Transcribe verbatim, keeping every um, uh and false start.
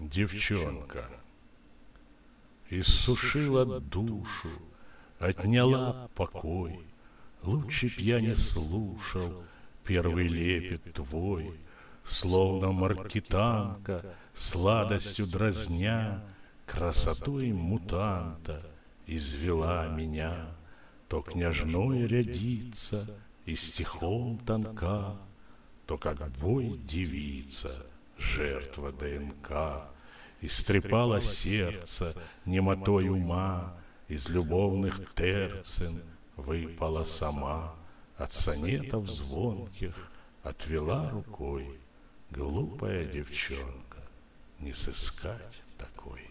девчонка. Иссушила душу, отняла покой. Лучше б я не слушал первый лепет твой, словно маркетанка, сладостью дразня, красотой мутанта извела меня. То княжной рядится и стихом тонка, то как бой девица, жертва ДНК. Истрепала сердце немотой ума, из любовных терцин выпала сама, от сонетов звонких отвела рукой. Глупая девчонка, не сыскать такой.